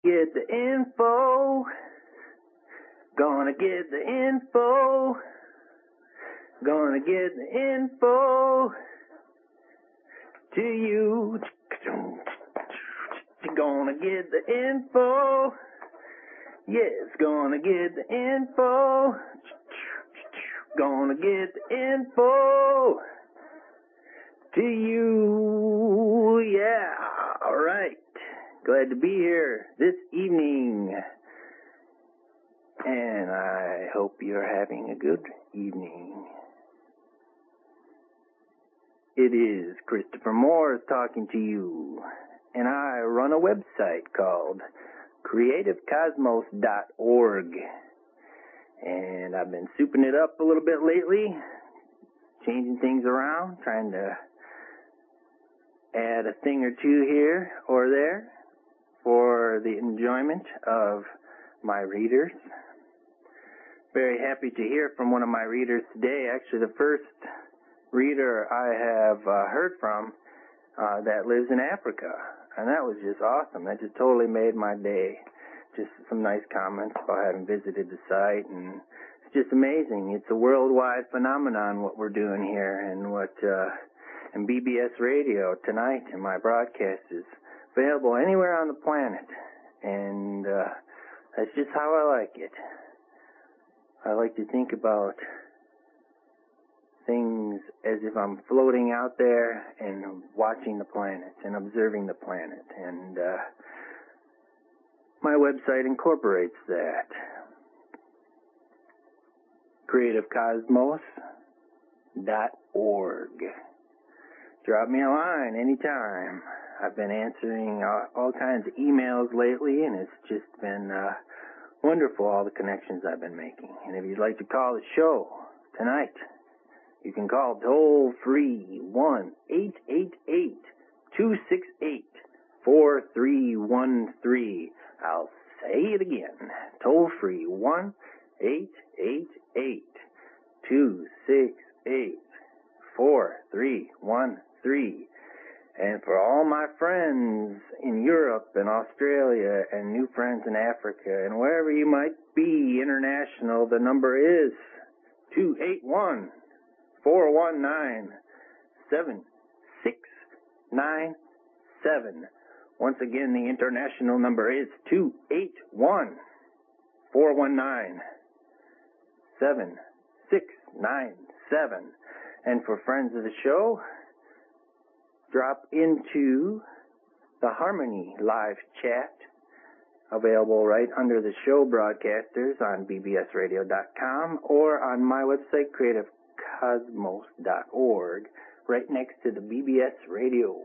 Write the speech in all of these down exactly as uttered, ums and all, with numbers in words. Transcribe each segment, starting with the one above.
get the info. Gonna get the info. Gonna get the info to you. Gonna get the info. Yes, gonna get the info. Gonna get the info to you. Yeah, all right. Glad to be here this evening. And I hope you're having a good evening. It is Christopher Moore talking to you. And I run a website called creative cosmos dot org. And I've been souping it up a little bit lately, changing things around, trying to add a thing or two here or there for the enjoyment of my readers. Very happy to hear from one of my readers today. Actually, the first reader I have uh, heard from uh, that lives in Africa. And that was just awesome. That just totally made my day. Just some nice comments about having visited the site, and it's just amazing. It's a worldwide phenomenon what we're doing here, and what uh, and B B S Radio tonight, and my broadcast is available anywhere on the planet, and uh, that's just how I like it. I like to think about things as if I'm floating out there and watching the planet and observing the planet, and uh, my website incorporates that. creative cosmos dot org. Drop me a line anytime. I've been answering all, all kinds of emails lately, and it's just been uh, wonderful, all the connections I've been making. And if you'd like to call the show tonight, you can call toll free one eight eight eight, two six eight, four three one three. I'll say it again. Toll free one eight eight eight, two six eight, four three one three. And for all my friends in Europe and Australia and new friends in Africa and wherever you might be international, the number is two eight one, four one nine, seven six nine seven. Once again, the international number is two eight one, four one nine, seven six nine seven. And for friends of the show, drop into the Harmony live chat, available right under the show broadcasters on b b s radio dot com or on my website, creative cosmos dot org, right next to the B B S Radio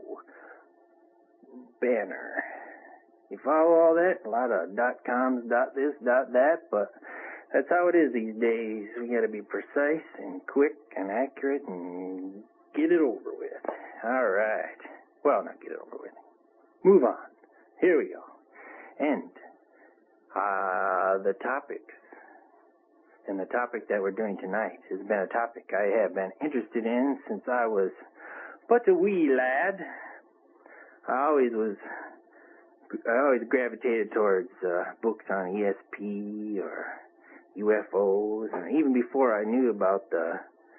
banner. You follow all that? A lot of dot coms, dot this, dot that, but that's how it is these days. We got to be precise and quick and accurate and get it over with. All right. Well, not get it over with. Move on. Here we go. And uh, the topics. And the topic that we're doing tonight has been a topic I have been interested in since I was but a wee lad. I always was, I always gravitated towards uh, books on E S P or U F Os, and even before I knew about the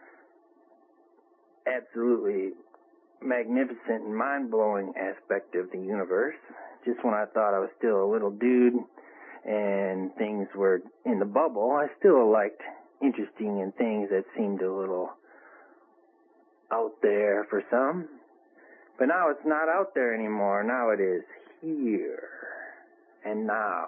absolutely magnificent and mind-blowing aspect of the universe, just when I thought I was still a little dude and things were in the bubble, I still liked interesting in things that seemed a little out there for some. But now it's not out there anymore. Now it is here and now.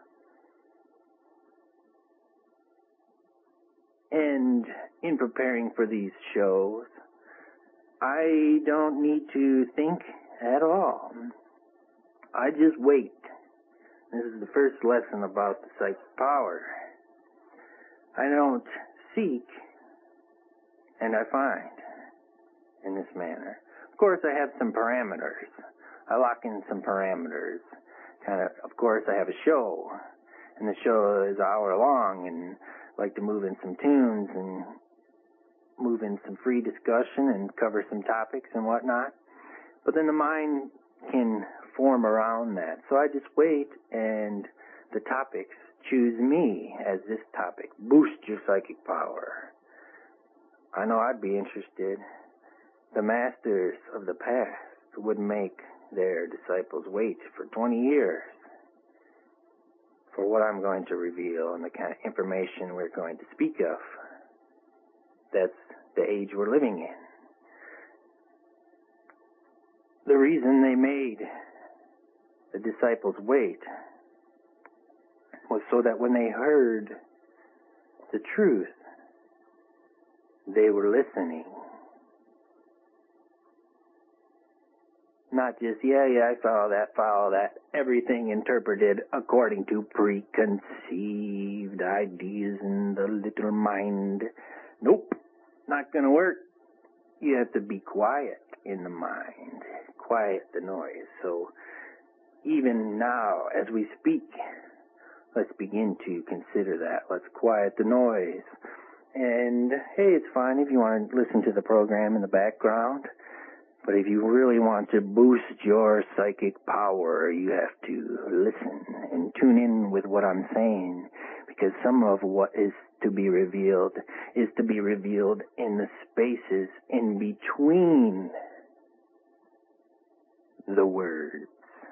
And in preparing for these shows, I don't need to think at all. I just wait. This is the first lesson about the psychic power. I don't seek, and I find in this manner. Of course, I have some parameters. I lock in some parameters. Kind of, of course, I have a show, and the show is an hour long, and I like to move in some tunes and move in some free discussion and cover some topics and whatnot. But then the mind can form around that. So I just wait and topics, choose me as this topic. Boost your psychic power. I know I'd be interested. The masters of the past would make their disciples wait for twenty years for what I'm going to reveal and the kind of information we're going to speak of. That's the age we're living in. The reason they made the disciples wait was so that when they heard the truth, they were listening. Not just, yeah, yeah, I follow that, follow that. Everything interpreted according to preconceived ideas in the little mind. Nope, not going to work. You have to be quiet in the mind. Quiet the noise. So even now, as we speak, let's begin to consider that. Let's quiet the noise. And, hey, it's fine if you want to listen to the program in the background. But if you really want to boost your psychic power, you have to listen and tune in with what I'm saying, because some of what is to be revealed is to be revealed in the spaces in between the words.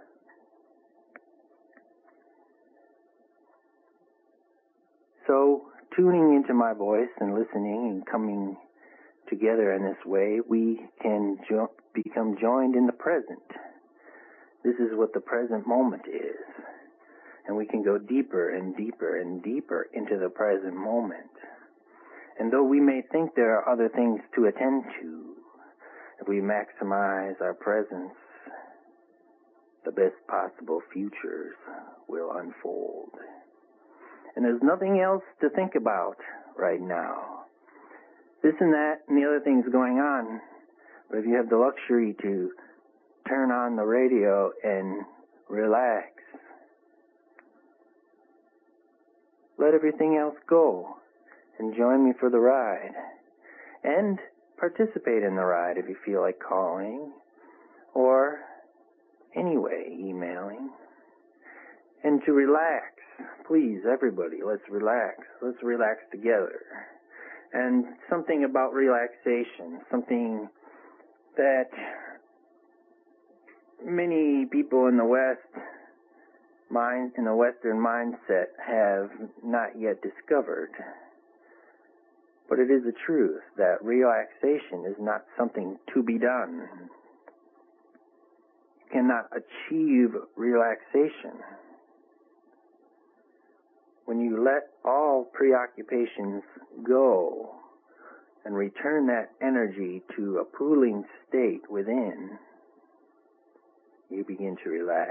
So, tuning into my voice and listening and coming together in this way, we can jo- become joined in the present. This is what the present moment is. And we can go deeper and deeper and deeper into the present moment. And though we may think there are other things to attend to, if we maximize our presence, the best possible futures will unfold. And there's nothing else to think about right now. This and that and the other things going on. But if you have the luxury to turn on the radio and relax, let everything else go and join me for the ride. And participate in the ride if you feel like calling or anyway emailing. And to relax, please, everybody, let's relax. Let's relax together. And something about relaxation, something that many people in the West, mind, in the Western mindset have not yet discovered. But it is a truth that relaxation is not something to be done. You cannot achieve relaxation. When you let all preoccupations go and return that energy to a pooling state within, you begin to relax.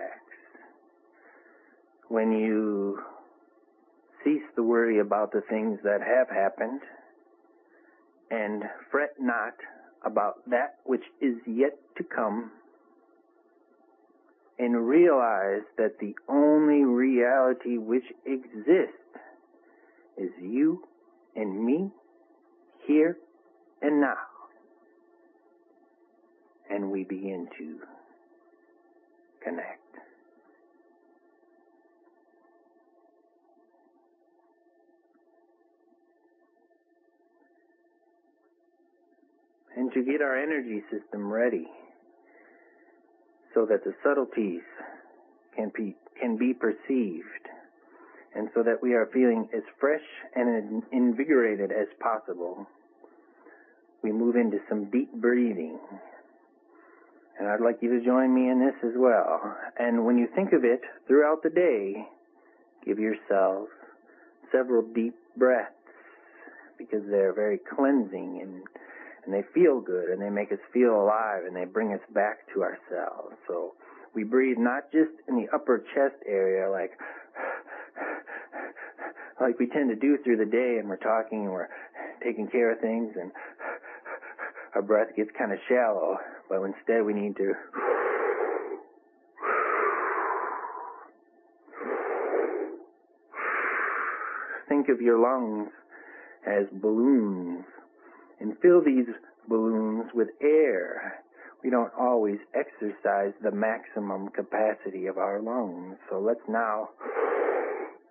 When you cease to worry about the things that have happened and fret not about that which is yet to come, and realize that the only reality which exists is you and me, here and now. And we begin to connect. And to get our energy system ready, so that the subtleties can be, can be perceived, and so that we are feeling as fresh and invigorated as possible, we move into some deep breathing. And I'd like you to join me in this as well. And when you think of it throughout the day, give yourself several deep breaths, because they're very cleansing and And they feel good, and they make us feel alive, and they bring us back to ourselves. So we breathe not just in the upper chest area, like like we tend to do through the day, and we're talking, and we're taking care of things, and our breath gets kind of shallow. But instead, we need to think of your lungs as balloons, and fill these balloons with air. We don't always exercise the maximum capacity of our lungs. So let's now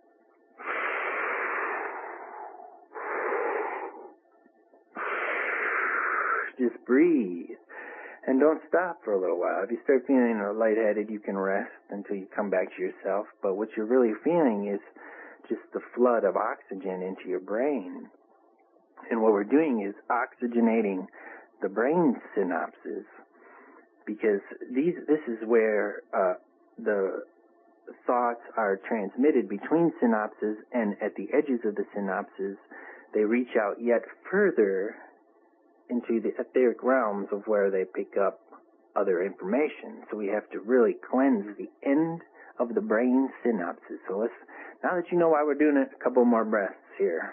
Just breathe. And don't stop for a little while. If you start feeling lightheaded, you can rest until you come back to yourself. But what you're really feeling is just the flood of oxygen into your brain. And what we're doing is oxygenating the brain synapses, because these this is where uh, the thoughts are transmitted between synapses, and at the edges of the synapses, they reach out yet further into the etheric realms of where they pick up other information. So we have to really cleanse the end of the brain synapses. So let's, now that you know why we're doing it, a couple more breaths here.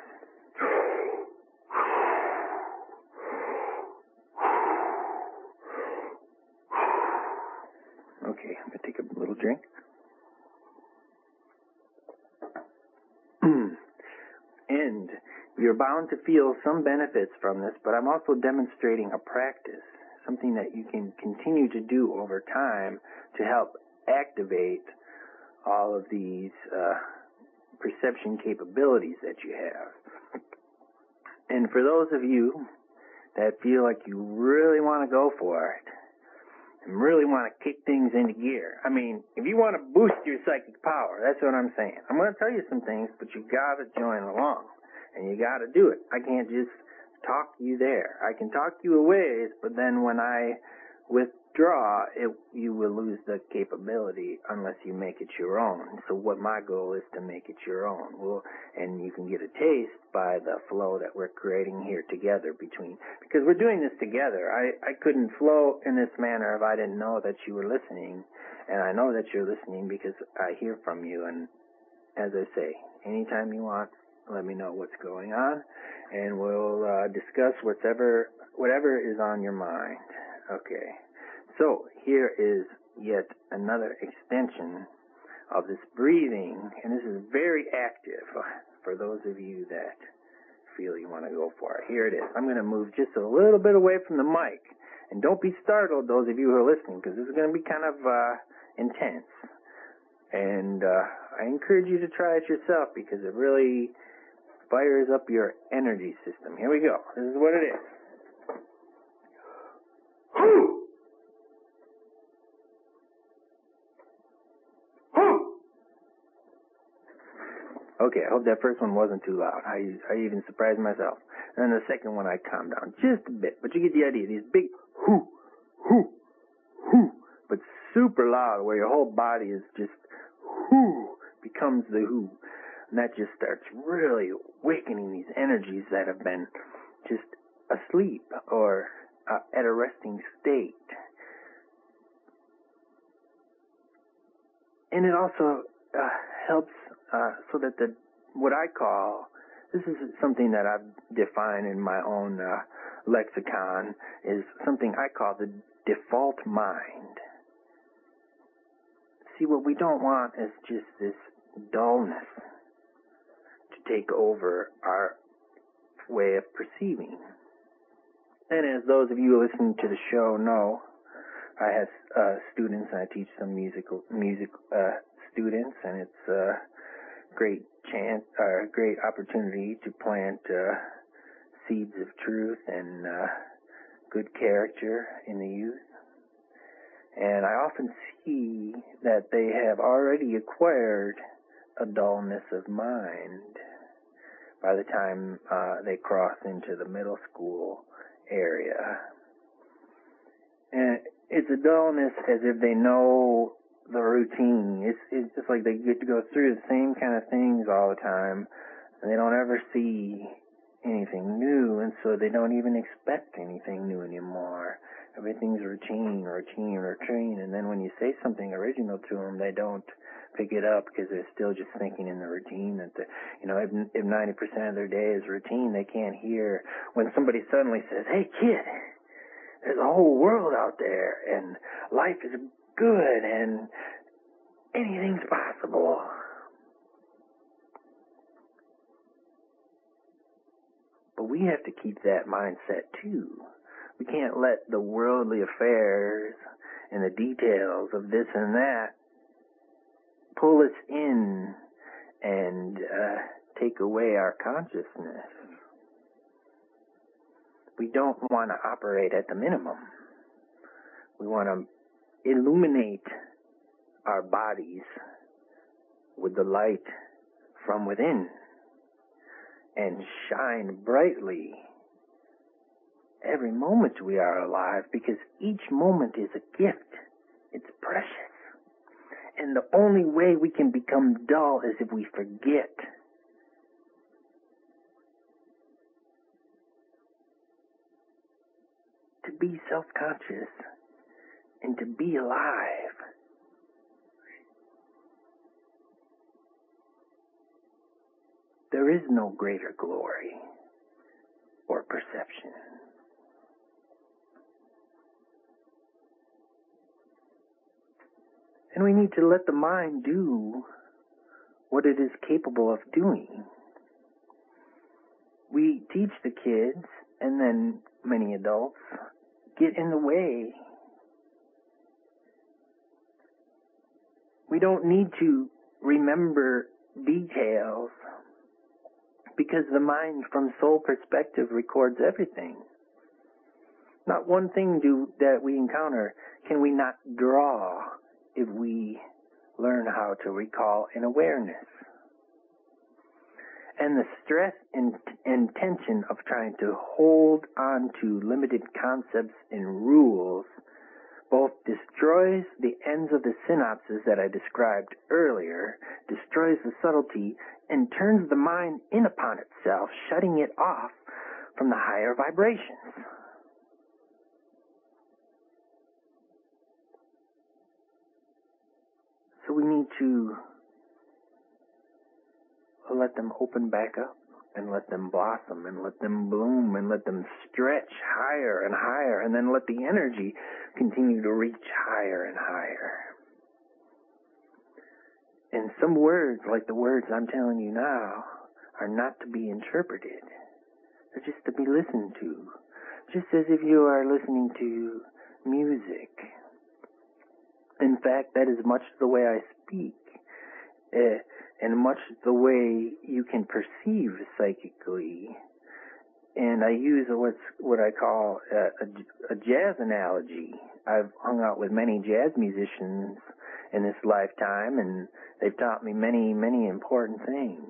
Okay, I'm going to take a little drink. And you're bound to feel some benefits from this, but I'm also demonstrating a practice, something that you can continue to do over time to help activate all of these uh, perception capabilities that you have. And for those of you that feel like you really want to go for it and really want to kick things into gear, I mean, if you want to boost your psychic power, that's what I'm saying. I'm going to tell you some things, but you got to join along. And you got to do it. I can't just talk you there. I can talk you a ways, but then when I withdraw, it, you will lose the capability unless you make it your own. So what my goal is to make it your own. Well, and you can get a taste by the flow that we're creating here together between, because we're doing this together. I, I couldn't flow in this manner if I didn't know that you were listening. And I know that you're listening because I hear from you. And as I say, anytime you want, let me know what's going on, and we'll uh, discuss whatever whatever is on your mind. Okay, so here is yet another extension of this breathing, and this is very active for those of you that feel you want to go for it. Here it is. I'm going to move just a little bit away from the mic, and don't be startled, those of you who are listening, because this is going to be kind of uh, intense. And uh, I encourage you to try it yourself, because it really fires up your energy system. Here we go. This is what it is. Okay, I hope that first one wasn't too loud. I, I even surprised myself. And then the second one I calmed down just a bit. But you get the idea. These big hoo, hoo, hoo, but super loud, where your whole body is just whoo, becomes the who. And that just starts really awakening these energies that have been just asleep or uh, at a resting state. And it also uh, helps uh, so that the what I call, this is something that I've defined in my own uh, lexicon, is something I call the default mind. See, what we don't want is just this dullness to take over our way of perceiving. And as those of you listening to the show know, I have uh, students, and I teach some musical music uh, students, and it's a great chance, uh, great opportunity to plant uh, seeds of truth and uh, good character in the youth. And I often see that they have already acquired a dullness of mind by the time uh, they cross into the middle school area. And it's a dullness as if they know the routine. It's, it's just like they get to go through the same kind of things all the time, and they don't ever see anything new, and so they don't even expect anything new anymore. Everything's routine, routine, routine, and then when you say something original to them, they don't pick it up because they're still just thinking in the routine. That the, you know, if, if ninety percent of their day is routine, they can't hear when somebody suddenly says, "Hey, kid, there's a whole world out there, and life is good, and anything's possible." But we have to keep that mindset too. We can't let the worldly affairs and the details of this and that pull us in and uh, take away our consciousness. We don't want to operate at the minimum. We want to illuminate our bodies with the light from within and shine brightly every moment we are alive, because each moment is a gift. It's precious. And the only way we can become dull is if we forget. To be self-conscious and to be alive. There is no greater glory or perception. And we need to let the mind do what it is capable of doing. We teach the kids, and then many adults get in the way. We don't need to remember details because the mind from soul perspective records everything. Not one thing do, that we encounter can we not draw if we learn how to recall in awareness. And the stress and, and tension of trying to hold on to limited concepts and rules both destroys the ends of the synapses that I described earlier, destroys the subtlety, and turns the mind in upon itself, shutting it off from the higher vibrations. So we need to let them open back up and let them blossom and let them bloom and let them stretch higher and higher, and then let the energy continue to reach higher and higher. And some words, like the words I'm telling you now, are not to be interpreted. They're just to be listened to. Just as if you are listening to music. In fact, that is much the way I speak. Uh, and much the way you can perceive psychically. And I use what's what I call a, a, a jazz analogy. I've hung out with many jazz musicians in this lifetime, and they've taught me many, many important things.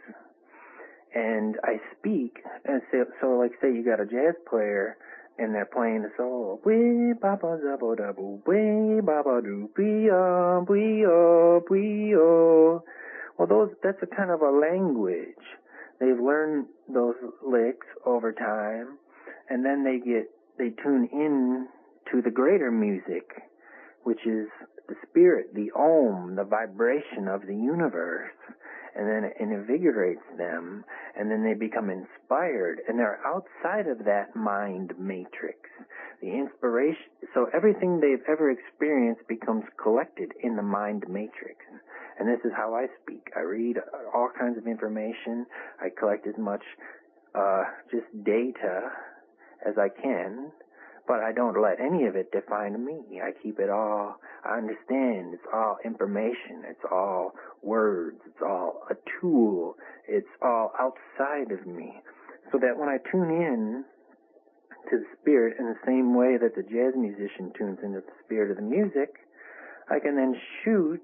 And I speak, and so, so like say you got a jazz player, and they're playing the solo. Wee baba zabo dabo, wee baba do, wee oh, wee oh, wee oh. Well, those that's a kind of a language. They've learned those licks over time, and then they get they tune in to the greater music, which is the spirit, the Om, the vibration of the universe. And then it invigorates them, and then they become inspired, and they're outside of that mind matrix. The inspiration, so everything they've ever experienced becomes collected in the mind matrix. And this is how I speak. I read all kinds of information. I collect as much uh, just data as I can, but I don't let any of it define me. I keep it all, I understand, it's all information, it's all words, it's all a tool, it's all outside of me. So that when I tune in to the spirit in the same way that the jazz musician tunes into the spirit of the music, I can then shoot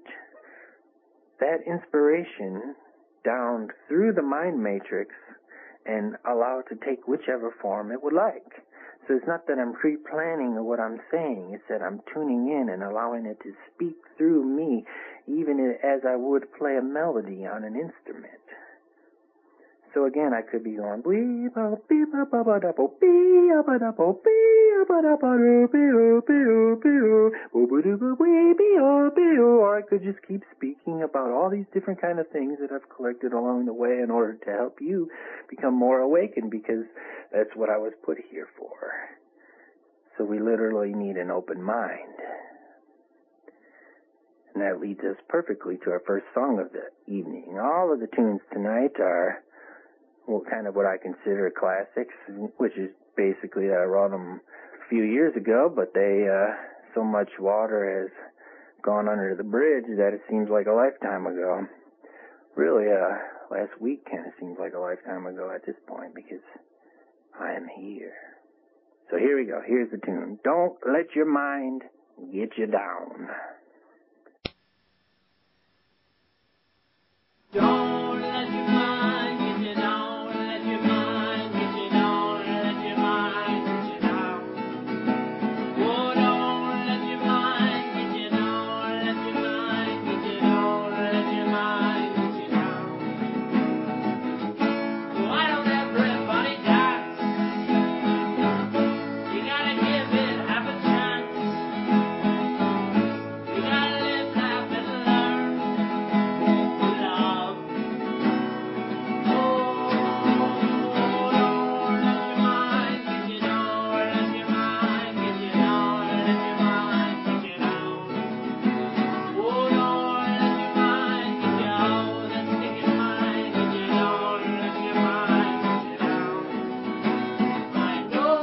that inspiration down through the mind matrix and allow it to take whichever form it would like. So it's not that I'm pre-planning what I'm saying. It's that I'm tuning in and allowing it to speak through me, even as I would play a melody on an instrument. So again, I could be going, or I could just keep speaking about all these different kind of things that I've collected along the way in order to help you become more awakened, because that's what I was put here for. So we literally need an open mind. And that leads us perfectly to our first song of the evening. All of the tunes tonight are well, kind of what I consider classics, which is basically that I wrote them a few years ago, but they, uh, so much water has gone under the bridge that it seems like a lifetime ago. Really, uh, last week kind of seems like a lifetime ago at this point, because I am here. So here we go. Here's the tune. Don't let your mind get you down. Don't let your mind get you down. Let your mind get you down. Let your mind get you down. Oh, don't let your mind get you down. Let your mind get you down. Let your mind get you down. Why don't everybody dance? You gotta give it half a chance. You gotta live, laugh, and learn. Love. Oh, don't let your mind get you down. Let your mind get you down. Let your mind get you down. Oh, don't let your mind get you down. That stinking mind get you down. Let your mind get you down. I know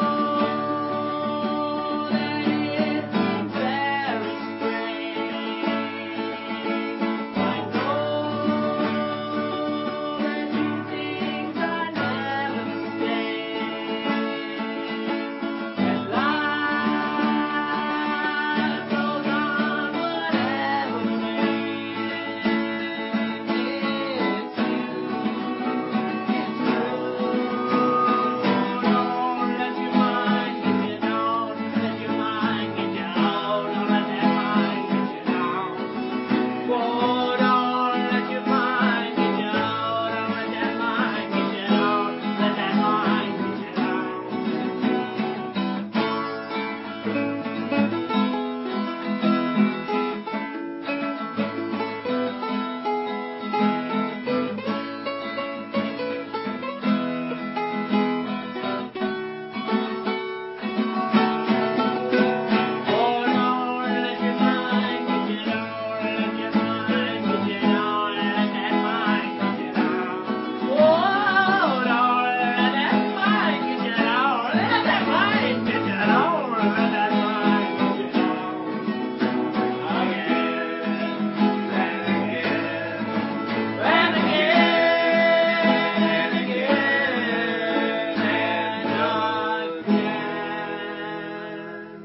that it seems very strange. I know that you think I never mistake. And life goes on whatever may. It's you. It's true. Don't let your mind get you down. Let your mind get you down. Don't let that mind get you down. Whoa, don't let your mind get you down. Don't let that mind get you down. Let that mind get you down. Oh, don't let your mind get you down. Let your mind get you down. Let that mind get you down. Oh, don't let that mind get you down. Let that mind get you down. Let that mind get you down. Again and again and again and again and again.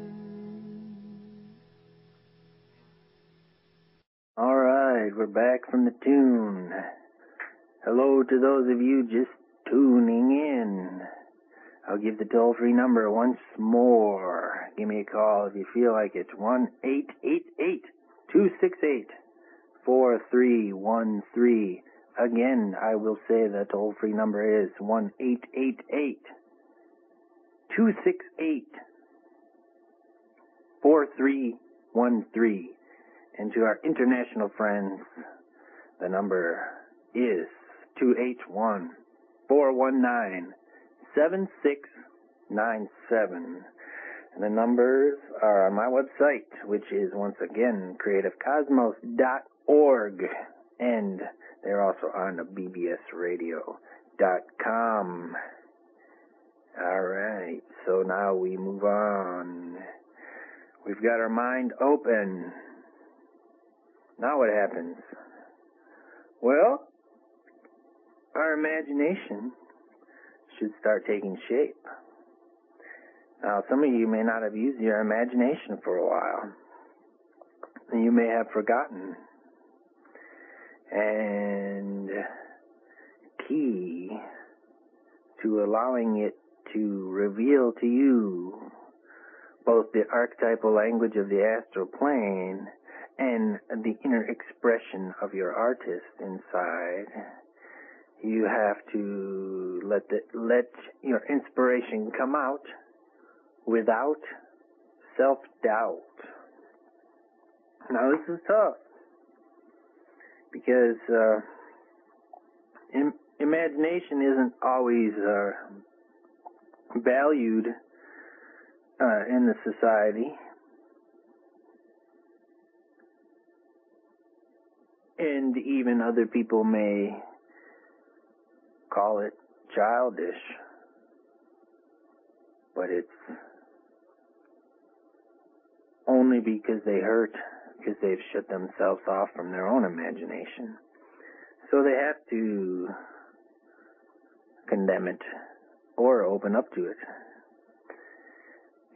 All right, we're back from the tune. Hello to those of you just tuning in. I'll give the toll-free number once more. Give me a call if you feel like it. one eight eight eight, two six eight, four three one three. Again, I will say the toll-free number is one eight eight eight, two six eight, four three one three. And to our international friends, the number is two eight one, four one nine, seven six nine seven. And the numbers are on my website, which is once again creative cosmos dot org. And they're also on the b b s radio dot com. All right, so now we move on. We've got our mind open. Now what happens? Well, our imagination should start taking shape. Now, some of you may not have used your imagination for a while. And you may have forgotten. And key to allowing it to reveal to you both the archetypal language of the astral plane and the inner expression of your artist inside, you have to let the, let your inspiration come out without self-doubt. Now this is tough because uh, im- imagination isn't always uh, valued uh, in the society. And even other people may call it childish, but it's only because they hurt, because they've shut themselves off from their own imagination. So they have to condemn it or open up to it.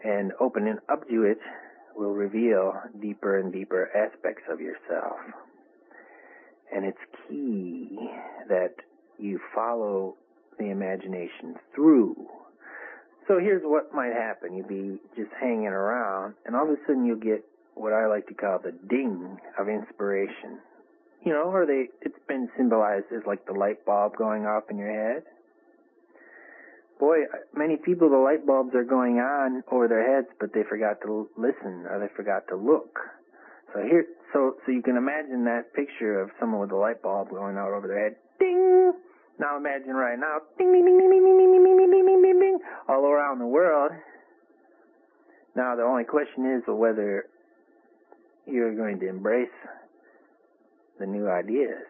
And opening up to it will reveal deeper and deeper aspects of yourself. And it's key that you follow the imagination through. So here's what might happen. You'd be just hanging around, and all of a sudden you'll get what I like to call the ding of inspiration. You know, or they, it's been symbolized as like the light bulb going off in your head. Boy, many people, the light bulbs are going on over their heads, but they forgot to listen, or they forgot to look. So here, so so you can imagine that picture of someone with a light bulb going out over their head. Ding! Now imagine right now, ding, ding, ding, ding, ding, ding, ding, ding, ding, ding, ding, ding, all around the world. Now the only question is whether you're going to embrace the new ideas.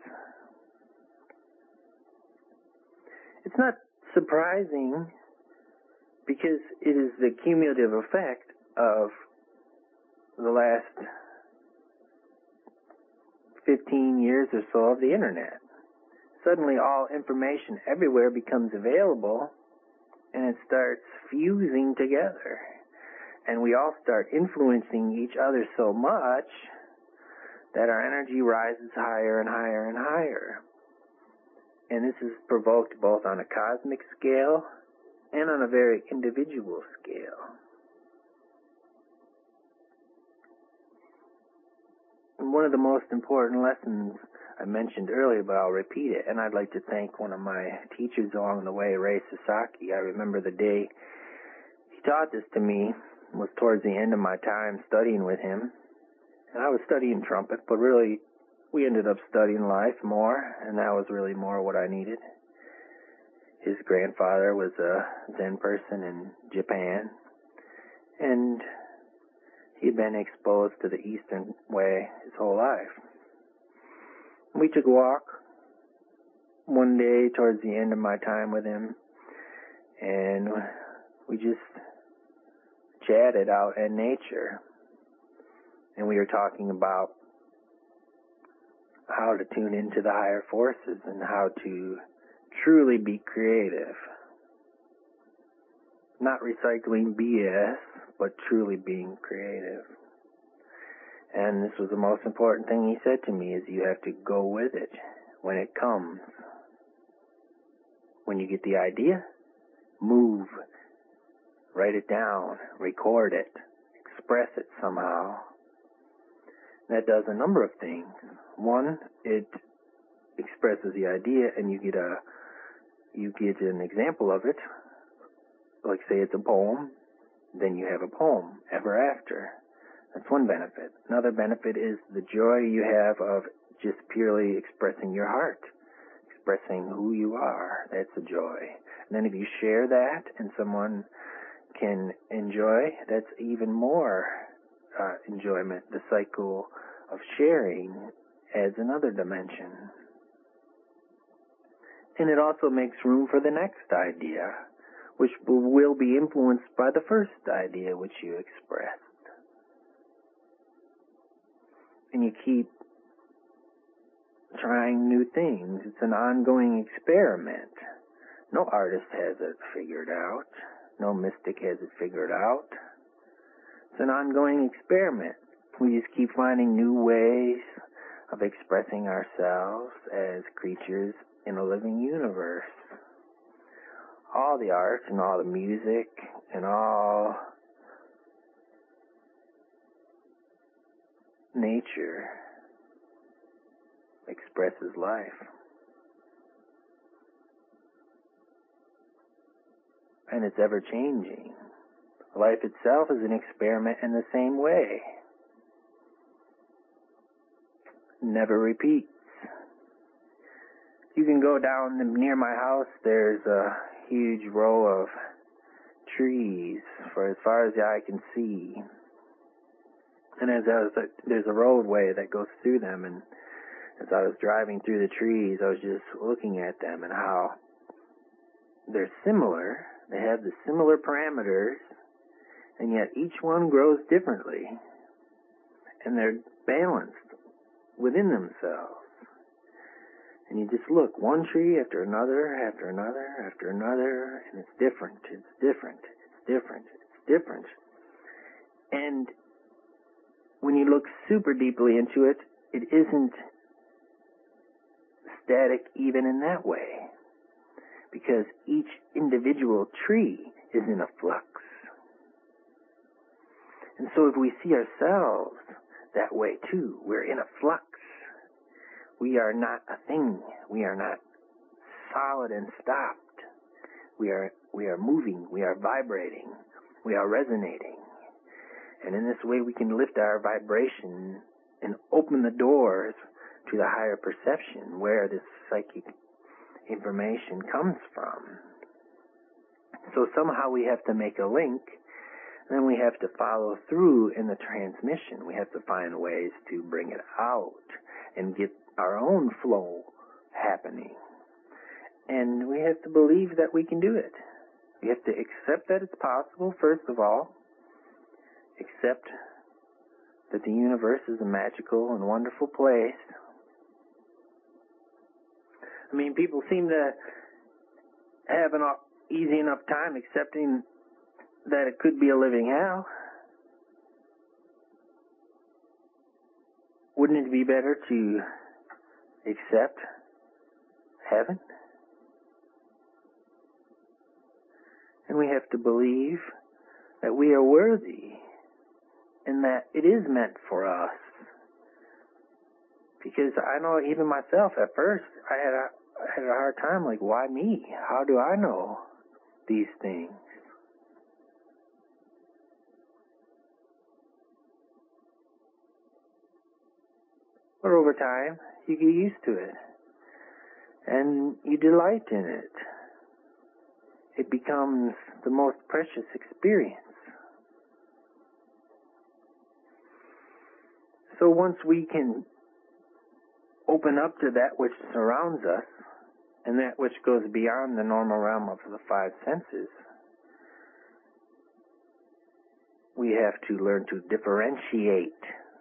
It's not surprising because it is the cumulative effect of the last fifteen years or so of the internet. Suddenly all information everywhere becomes available and it starts fusing together. And we all start influencing each other so much that our energy rises higher and higher and higher. And this is provoked both on a cosmic scale and on a very individual scale. And one of the most important lessons I mentioned earlier, but I'll repeat it, and I'd like to thank one of my teachers along the way, Ray Sasaki. I remember the day he taught this to me was towards the end of my time studying with him. And I was studying trumpet, but really we ended up studying life more, and that was really more what I needed. His grandfather was a Zen person in Japan, and he'd been exposed to the Eastern way his whole life. We took a walk one day towards the end of my time with him, and we just chatted out in nature. And we were talking about how to tune into the higher forces and how to truly be creative. Not recycling B S, but truly being creative. And this was the most important thing he said to me, is you have to go with it when it comes. When you get the idea, move, write it down, record it, express it somehow. That does a number of things. One, it expresses the idea, and you get a you get an example of it. Like say it's a poem, then you have a poem ever after. That's one benefit. Another benefit is the joy you have of just purely expressing your heart, expressing who you are. That's a joy. And then if you share that and someone can enjoy, that's even more uh, enjoyment. The cycle of sharing adds another dimension. And it also makes room for the next idea, which will be influenced by the first idea which you expressed. And you keep trying new things. It's an ongoing experiment. No artist has it figured out. No mystic has it figured out. It's an ongoing experiment. We just keep finding new ways of expressing ourselves as creatures in a living universe. All the art and all the music and all nature expresses life. And it's ever changing. Life itself is an experiment in the same way. Never repeats. You can go down near my house, there's a huge row of trees for as far as the eye can see. And as I was, there's a roadway that goes through them, and as I was driving through the trees, I was just looking at them and how they're similar. They have the similar parameters, and yet each one grows differently. And they're balanced within themselves. And you just look, one tree after another, after another, after another, and it's different, it's different, it's different, it's different. And when you look super deeply into it, it isn't static even in that way, because each individual tree is in a flux. And so if we see ourselves that way too, we're in a flux. We are not a thing. We are not solid and stopped. We are, we are moving. We are vibrating. We are resonating. And in this way we can lift our vibration and open the doors to the higher perception where this psychic information comes from. So somehow we have to make a link, and then we have to follow through in the transmission. We have to find ways to bring it out and get our own flow happening. And we have to believe that we can do it. We have to accept that it's possible, first of all. Accept that the universe is a magical and wonderful place. I mean, people seem to have an easy enough time accepting that it could be a living hell. Wouldn't it be better to accept heaven? And we have to believe that we are worthy and that it is meant for us. Because I know even myself at first, I had a, I had a hard time, like, why me? How do I know these things? But over time, you get used to it. And you delight in it. It becomes the most precious experience. So once we can open up to that which surrounds us, and that which goes beyond the normal realm of the five senses, we have to learn to differentiate.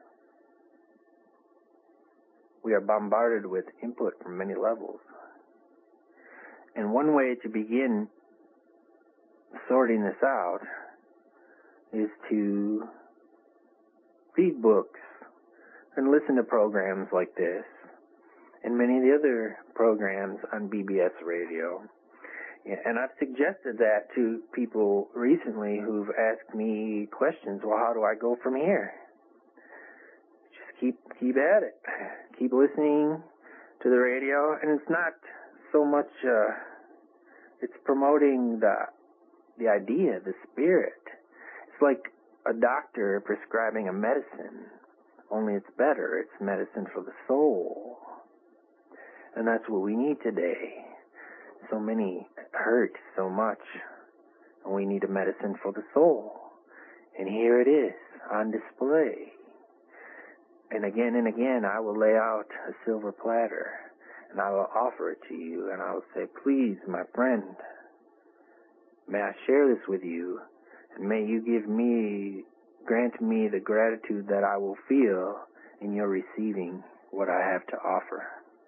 We are bombarded with input from many levels. And one way to begin sorting this out is to read books and listen to programs like this and many of the other programs on B B S radio. And I've suggested that to people recently who've asked me questions. Well, how do I go from here? Just keep keep at it. Keep listening to the radio. And it's not so much, uh, it's promoting the the idea, the spirit. It's like a doctor prescribing a medicine, only it's better. It's medicine for the soul. And that's what we need today. So many hurt so much, and we need a medicine for the soul. And here it is, on display. And again and again, I will lay out a silver platter, and I will offer it to you, and I will say, please, my friend, may I share this with you, and may you give me, grant me the gratitude that I will feel in your receiving what I have to offer.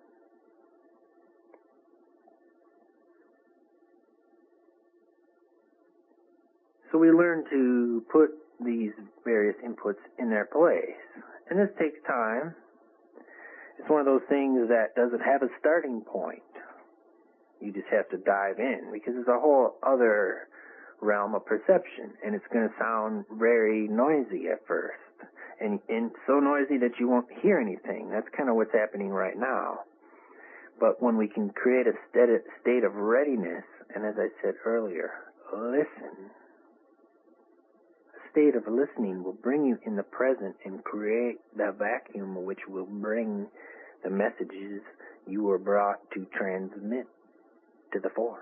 So we learn to put these various inputs in their place. And this takes time. It's one of those things that doesn't have a starting point. You just have to dive in, because it's a whole other realm of perception, and it's going to sound very noisy at first, and, and so noisy that you won't hear anything. That's kind of what's happening right now. But when we can create a state of readiness, and as I said earlier, listen. A state of listening will bring you in the present and create the vacuum which will bring the messages you were brought to transmit to the fore.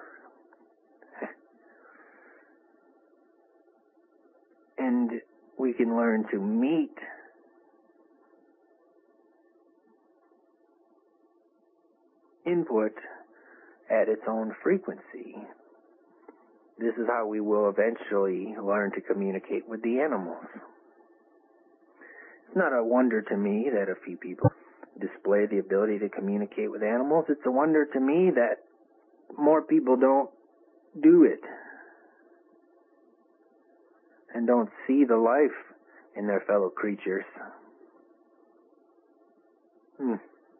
And we can learn to meet input at its own frequency. This is how we will eventually learn to communicate with the animals. It's not a wonder to me that a few people display the ability to communicate with animals. It's a wonder to me that more people don't do it and don't see the life and their fellow creatures. Hmm.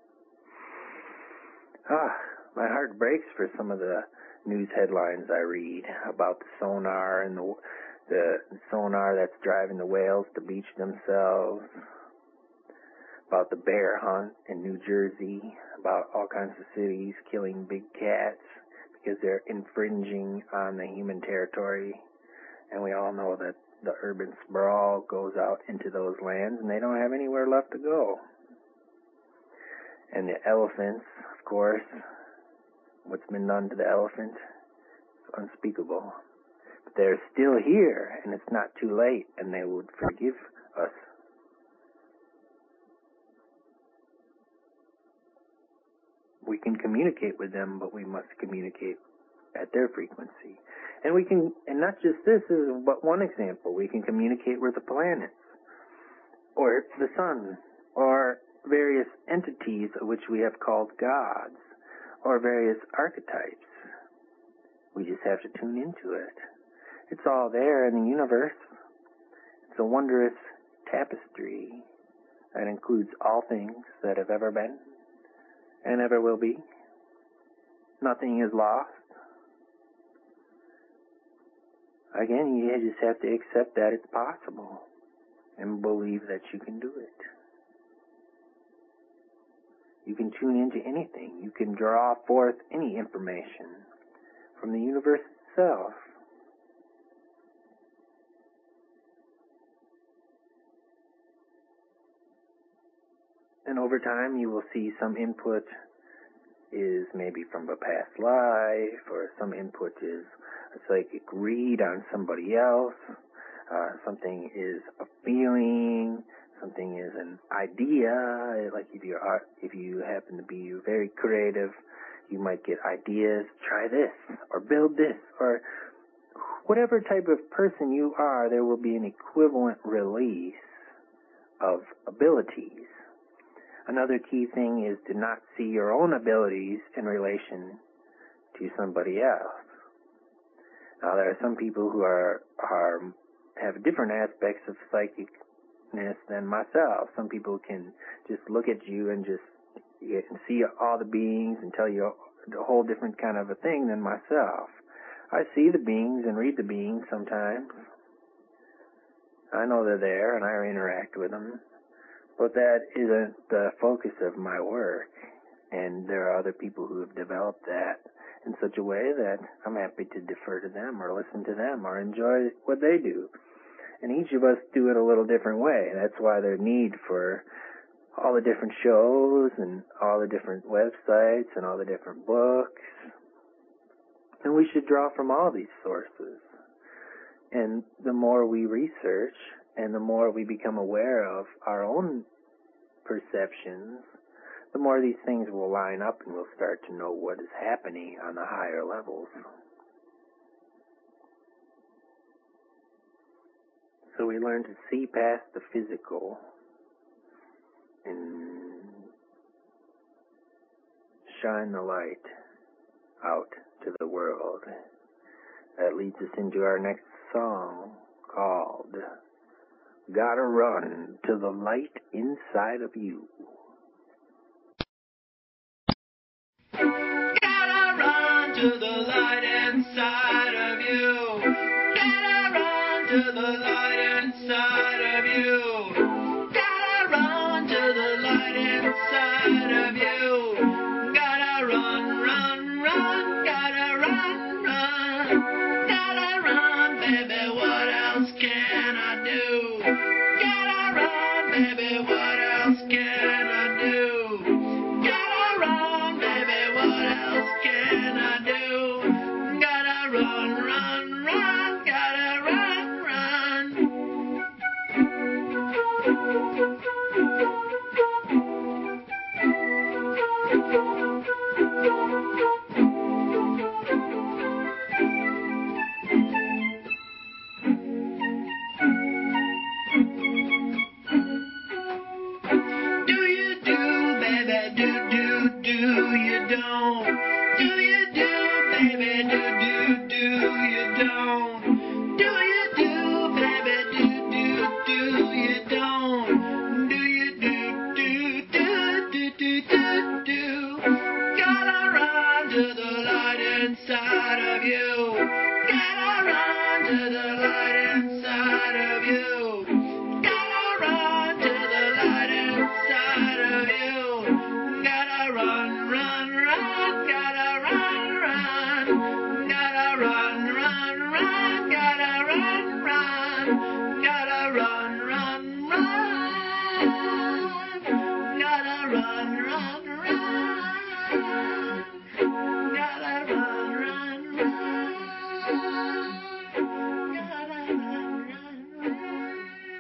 Ah, my heart breaks for some of the news headlines I read about the sonar and the, the sonar that's driving the whales to beach themselves, about the bear hunt in New Jersey, about all kinds of cities killing big cats because they're infringing on the human territory. And we all know that the urban sprawl goes out into those lands and they don't have anywhere left to go. And the elephants, of course, what's been done to the elephant is unspeakable. But they're still here, and it's not too late, and they would forgive us. We can communicate with them, but we must communicate at their frequency. And we can, and not just this is but one example. We can communicate with the planets, or the sun, or various entities which we have called gods, or various archetypes. We just have to tune into it. It's all there in the universe. It's a wondrous tapestry that includes all things that have ever been and ever will be. Nothing is lost. Again, you just have to accept that it's possible and believe that you can do it. You can tune into anything. You can draw forth any information from the universe itself. And over time, you will see some input is maybe from a past life, or some input is a psychic read on somebody else. Uh, something is a feeling. Something is an idea. Like if you are, if you happen to be very creative, you might get ideas. Try this, or build this, or whatever type of person you are. There will be an equivalent release of abilities. Another key thing is to not see your own abilities in relation to somebody else. Now, there are some people who are are have different aspects of psychicness than myself. Some people can just look at you and just you can see all the beings and tell you a whole different kind of a thing than myself. I see the beings and read the beings sometimes. I know they're there and I interact with them. But that isn't the focus of my work. And there are other people who have developed that in such a way that I'm happy to defer to them or listen to them or enjoy what they do. And each of us do it a little different way. That's why there's need for all the different shows and all the different websites and all the different books. And we should draw from all these sources. And the more we research and the more we become aware of our own perceptions, the more these things will line up and we'll start to know what is happening on the higher levels. So we learn to see past the physical and shine the light out to the world. That leads us into our next song called Gotta Run to the Light Inside of You. Gotta run to the light inside of you. Gotta run to the light inside of you. Gotta run to the light inside of you. Gotta run, run, run. Gotta run, run. Gotta run, baby. What else can I do? Gotta run, baby. What else can I do? Gotta run, baby. What else can I do? Gotta run, run, run. Gotta run, run. Do you do, baby? Do, do, do you don't? Do you do, baby? Do, do, do you don't? Do you do, baby? Do, do, do you of you. Gotta run to the light inside of you. Gotta run to the light inside of you. Gotta run, run, run. Gotta run, run. Gotta run, run, run. Gotta run, run. Gotta run, run, run. Gotta run, run, run. Gotta run, run, run. Gotta run, run, run.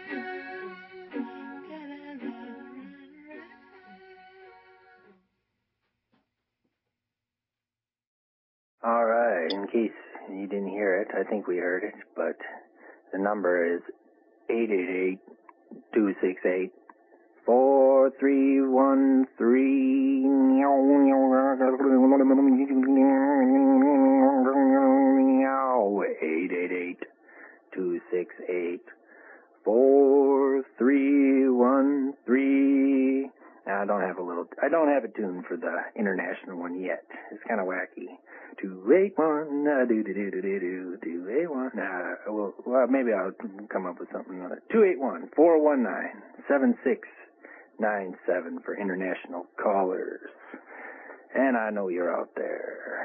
Gotta run, run, run. All right, in case you didn't hear it, I think we heard it, but the number is eight eight eight, two six eight, four three one three. eight eight eight, two six eight, four three one three. I don't have a little, I don't have a tune for the international one yet. It's kind of wacky. two eight one, uh, do do do do do do, two eight one. Uh, well, well, maybe I'll come up with something. two eight one, four one nine, seven six nine seven for international callers. And I know you're out there.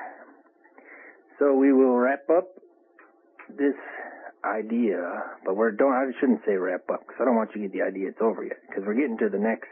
So we will wrap up this idea, but we're don't. I shouldn't say wrap up because I don't want you to get the idea it's over yet. Because we're getting to the next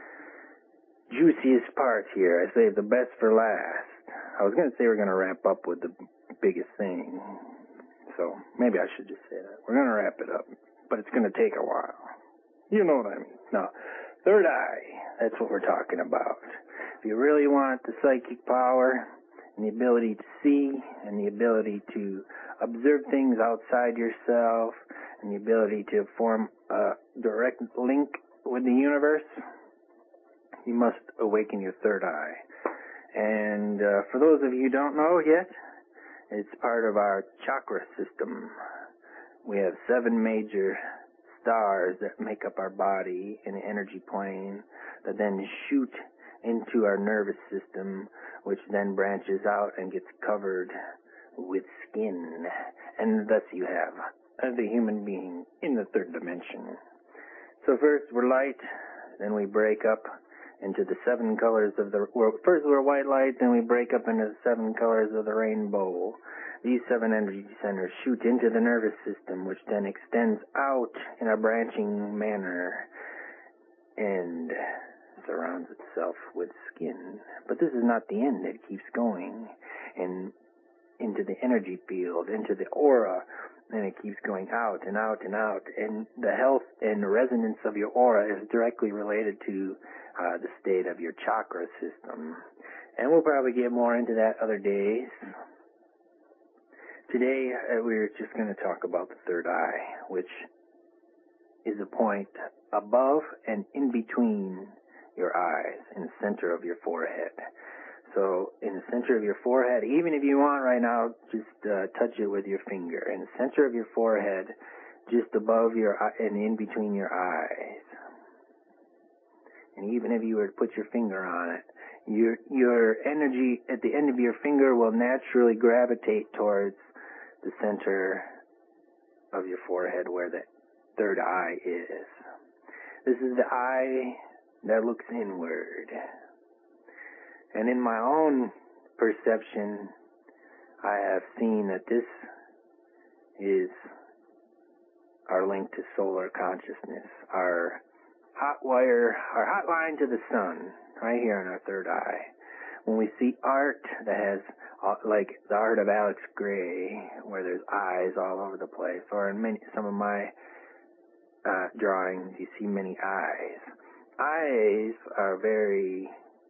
juiciest part here. I saved the best for last. I was going to say we're going to wrap up with the biggest thing, so maybe I should just say that. We're going to wrap it up, but it's going to take a while. You know what I mean? No, third eye. That's what we're talking about. If you really want the psychic power and the ability to see and the ability to observe things outside yourself and the ability to form a direct link with the universe, you must awaken your third eye. And uh, for those of you who don't know yet, it's part of our chakra system. We have seven major stars that make up our body in the energy plane that then shoot into our nervous system, which then branches out and gets covered with skin. And thus you have the human being in the third dimension. So first we're light, then we break up into the seven colors of the, well, first we're white light, then we break up into the seven colors of the rainbow. These seven energy centers shoot into the nervous system, which then extends out in a branching manner and surrounds itself with skin. But this is not the end. It keeps going and into the energy field, into the aura, and it keeps going out and out and out. And the health and resonance of your aura is directly related to uh, the state of your chakra system. And we'll probably get more into that other days. Today, uh, we're just going to talk about the third eye, which is a point above and in between your eyes, in the center of your forehead. So in the center of your forehead, even if you want right now, just uh, touch it with your finger. In the center of your forehead, just above your eye and in between your eyes. And even if you were to put your finger on it, your your energy at the end of your finger will naturally gravitate towards the center of your forehead where the third eye is. This is the eye that looks inward. And in my own perception, I have seen that this is our link to solar consciousness, our hot wire, our hotline to the sun, right here in our third eye. When we see art that has, uh, like the art of Alex Gray, where there's eyes all over the place, or in many, some of my uh, drawings, you see many eyes. Eyes are very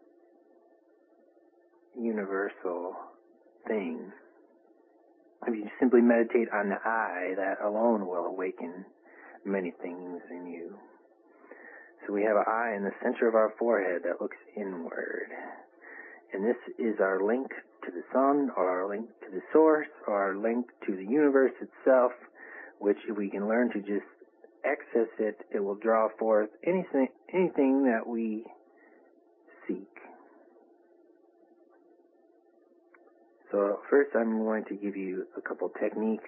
universal thing. If you simply meditate on the eye, that alone will awaken many things in you. So we have an eye in the center of our forehead that looks inward. And this is our link to the sun, or our link to the source, or our link to the universe itself, which if we can learn to just access it, it will draw forth anything, anything that we seek. So first I'm going to give you a couple techniques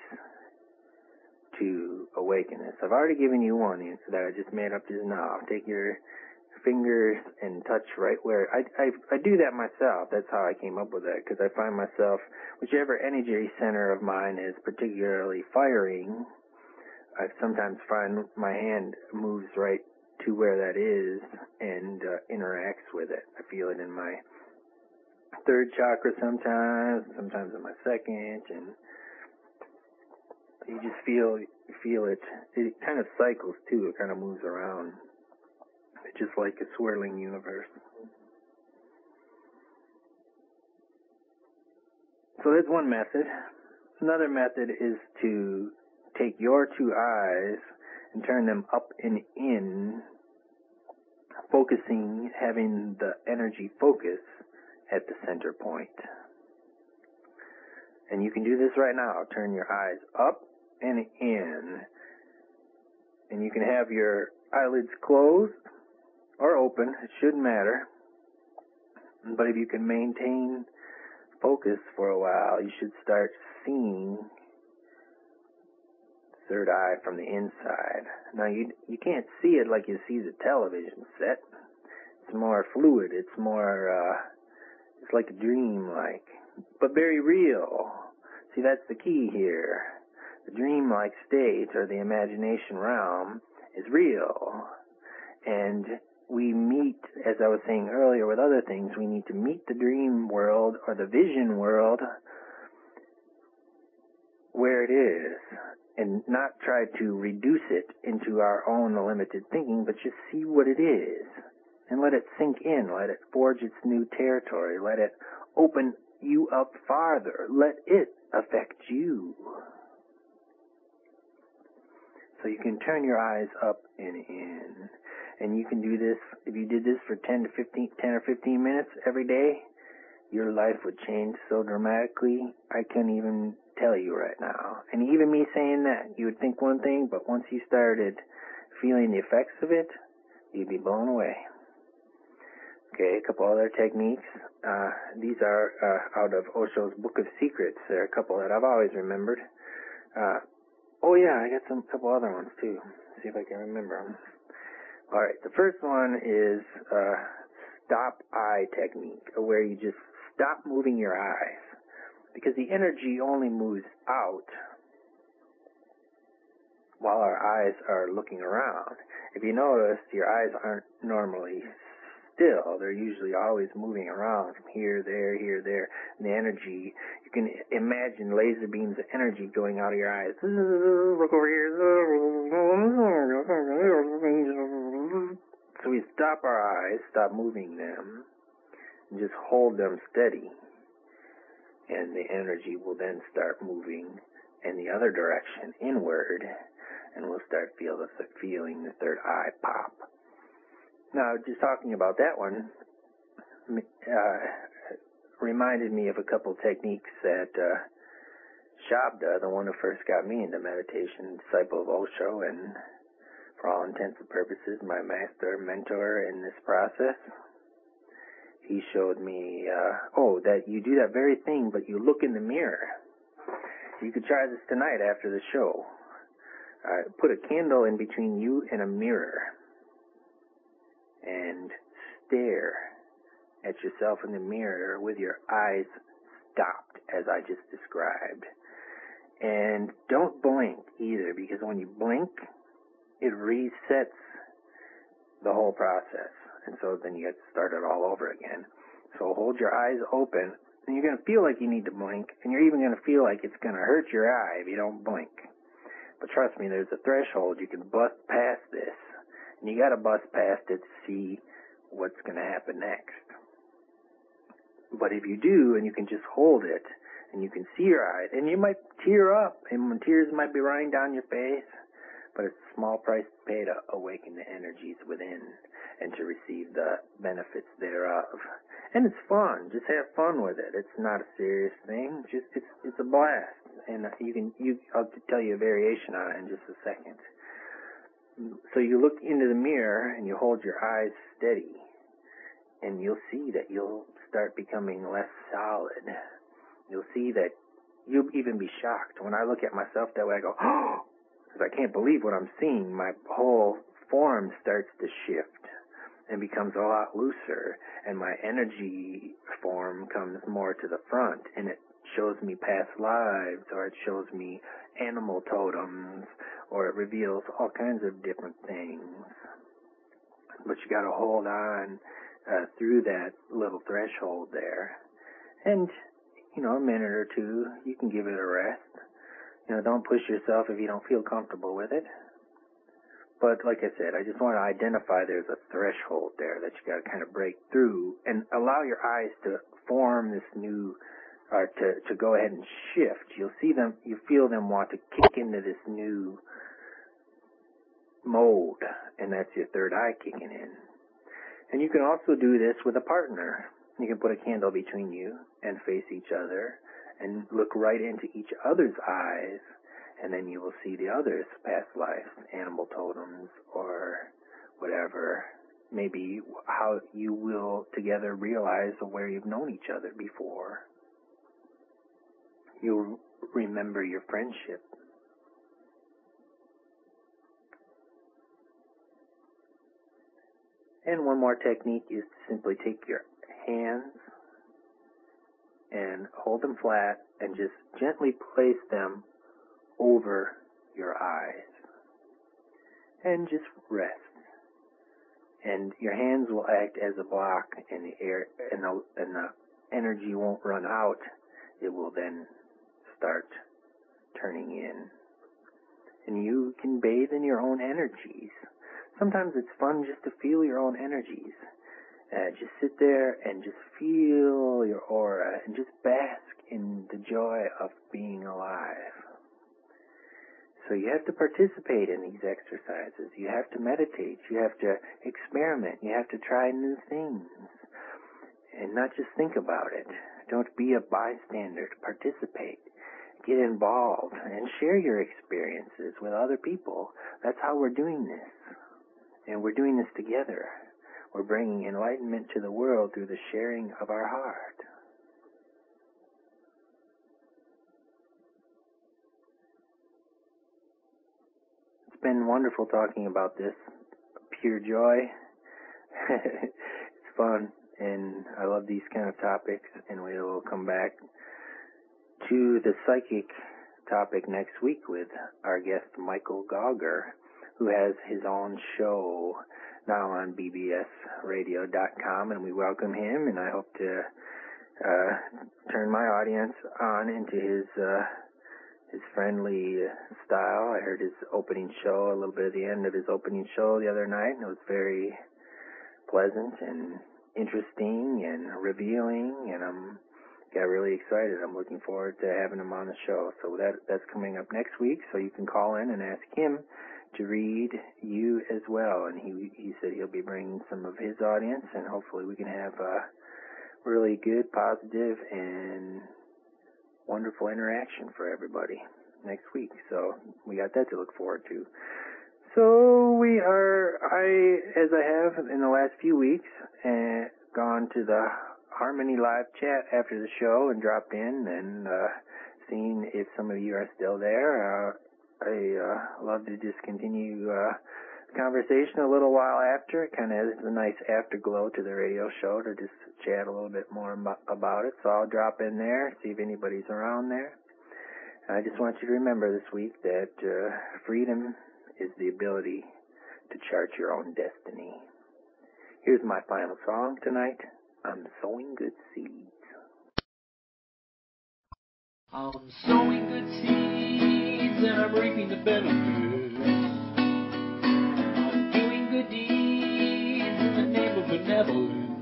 to awaken this. I've already given you one that I just made up just now. Take your fingers and touch right where I, I I do that myself. That's how I came up with that, because I find myself, whichever energy center of mine is particularly firing, I sometimes find my hand moves right to where that is and uh, interacts with it. I feel it in my third chakra sometimes, sometimes in my second, and you just feel feel it. It kind of cycles too. It kind of moves around. It's just like a swirling universe. So that's one method. Another method is to take your two eyes and turn them up and in, focusing, having the energy focus at the center point. And you can do this right now. Turn your eyes up and in. And you can have your eyelids closed or open. It shouldn't matter. But if you can maintain focus for a while, you should start seeing third eye from the inside. Now, you you can't see it like you see the television set. It's more fluid. It's more, uh, it's like a dream-like, but very real. See, that's the key here. The dream-like state, or the imagination realm, is real. And we meet, as I was saying earlier with other things, we need to meet the dream world or the vision world where it is, and not try to reduce it into our own limited thinking, but just see what it is and let it sink in, let it forge its new territory, let it open you up farther, let it affect you. So you can turn your eyes up and in. And you can do this, if you did this for ten to fifteen, ten or fifteen minutes every day, your life would change so dramatically, I can't even tell you right now. And even me saying that, you would think one thing, but once you started feeling the effects of it, you'd be blown away. Okay, a couple other techniques. Uh, these are uh, out of Osho's Book of Secrets. There are a couple that I've always remembered. Uh, oh yeah, I got some couple other ones too. See if I can remember them. All right, the first one is uh, stop eye technique, where you just stop moving your eyes, because the energy only moves out while our eyes are looking around. If you notice, your eyes aren't normally still. They're usually always moving around from here, there, here, there. And the energy, you can imagine laser beams of energy going out of your eyes. Look over here. So we stop our eyes, stop moving them, and just hold them steady. And the energy will then start moving in the other direction, inward, and we'll start feel the, feeling the third eye pop. Now, just talking about that one uh, reminded me of a couple techniques that uh, Shabda, the one who first got me into meditation, disciple of Osho, and for all intents and purposes, my master, mentor in this process, he showed me, uh, oh, that you do that very thing, but you look in the mirror. You could try this tonight after the show. Uh, put a candle in between you and a mirror and stare at yourself in the mirror with your eyes stopped, as I just described. And don't blink either, because when you blink, it resets the whole process. And so then you get started all over again. So hold your eyes open, and you're going to feel like you need to blink, and you're even going to feel like it's going to hurt your eye if you don't blink. But trust me, there's a threshold. You can bust past this. And you got to bust past it to see what's going to happen next. But if you do, and you can just hold it, and you can see your eyes, and you might tear up, and tears might be running down your face, but it's a small price to pay to awaken the energies within and to receive the benefits thereof. And it's fun. Just have fun with it. It's not a serious thing. Just it's it's a blast. And you can you I'll tell you a variation on it in just a second. So you look into the mirror and you hold your eyes steady, and you'll see that you'll start becoming less solid. you'll see that you'll even be shocked. When I look at myself that way, I go, oh, because I can't believe what I'm seeing. My whole form starts to shift and becomes a lot looser, and my energy form comes more to the front, and it shows me past lives, or it shows me animal totems, or it reveals all kinds of different things. But you got to hold on uh, through that little threshold there, and you know, a minute or two, you can give it a rest. You know, don't push yourself if you don't feel comfortable with it. But like I said, I just want to identify there's a threshold there that you got to kind of break through and allow your eyes to form this new, or to, to go ahead and shift. You'll see them, you feel them want to kick into this new mode, and that's your third eye kicking in. And you can also do this with a partner. You can put a candle between you and face each other and look right into each other's eyes, and then you will see the other's past life, animal totems, or whatever. Maybe how you will together realize where you've known each other before. You'll remember your friendship. And one more technique is to simply take your hands and hold them flat and just gently place them over your eyes. And just rest. And your hands will act as a block, and the air and the, and the energy won't run out. It will then start turning in. And you can bathe in your own energies. Sometimes it's fun just to feel your own energies. Uh, just sit there and just feel your aura and just bask in the joy of being alive. So you have to participate in these exercises. You have to meditate. You have to experiment. You have to try new things. And not just think about it. Don't be a bystander. Participate. Get involved and share your experiences with other people. That's how we're doing this. And we're doing this together. We're bringing enlightenment to the world through the sharing of our heart. It's been wonderful talking about this. Pure joy. It's fun, and I love these kind of topics, and we will come back to the psychic topic next week with our guest Michael Gauger, who has his own show now on B B S radio dot com, and we welcome him, and I hope to uh, turn my audience on into his uh, his friendly style. I heard his opening show, a little bit at the end of his opening show the other night, and it was very pleasant and interesting and revealing, and I'm got really excited. I'm looking forward to having him on the show. So that that's coming up next week, so you can call in and ask him to read you as well. And he he said he'll be bringing some of his audience, and hopefully we can have a really good, positive, and wonderful interaction for everybody next week. So we got that to look forward to. So we are, I, as I have in the last few weeks, uh, gone to the Harmony Live chat after the show and dropped in and uh, seen if some of you are still there. Uh, I uh, love to just continue uh, the conversation a little while after. It kind of has a nice afterglow to the radio show to just chat a little bit more about it. So I'll drop in there, see if anybody's around there. I just want you to remember this week that uh, freedom is the ability to chart your own destiny. Here's my final song tonight. I'm sowing good seeds. I'm sowing good seeds and I'm reaping the benefits. I'm doing good deeds in the name of benevolence.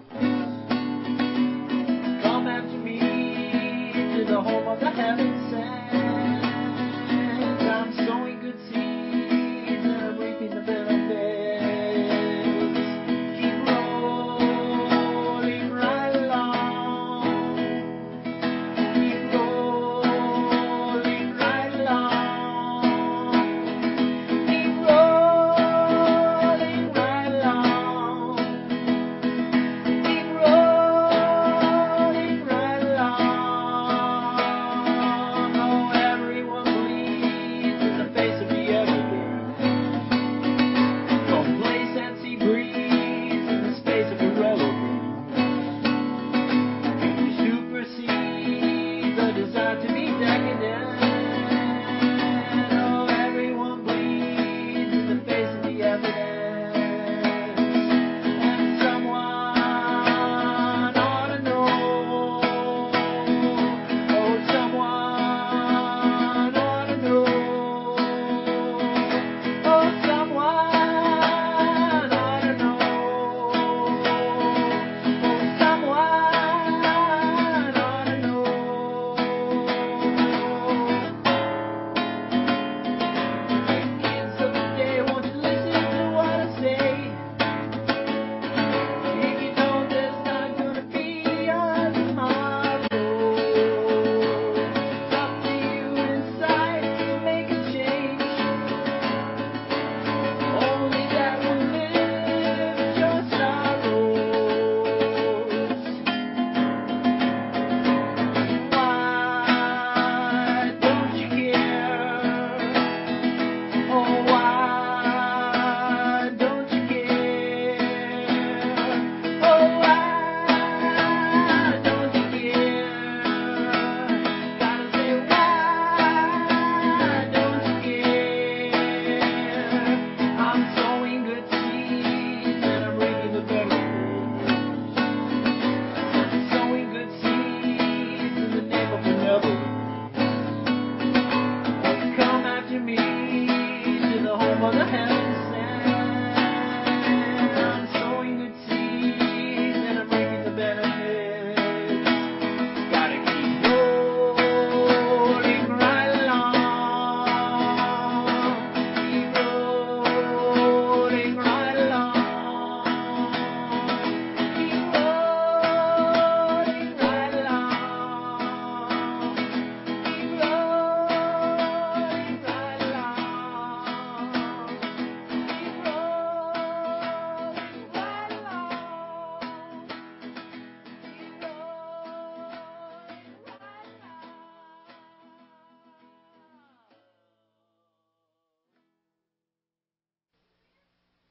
Come after me to the home of the heaven sent. I'm sowing good seeds and I'm reaping the benefits. Keep rolling right along. Keep rolling right along. Keep rolling right along. Keep rolling right along.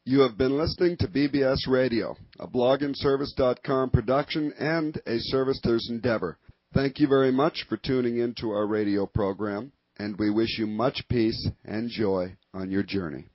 You have been listening to B B S Radio, a blog and service dot com production and a Servicetors endeavor. Thank you very much for tuning in to our radio program, and we wish you much peace and joy on your journey.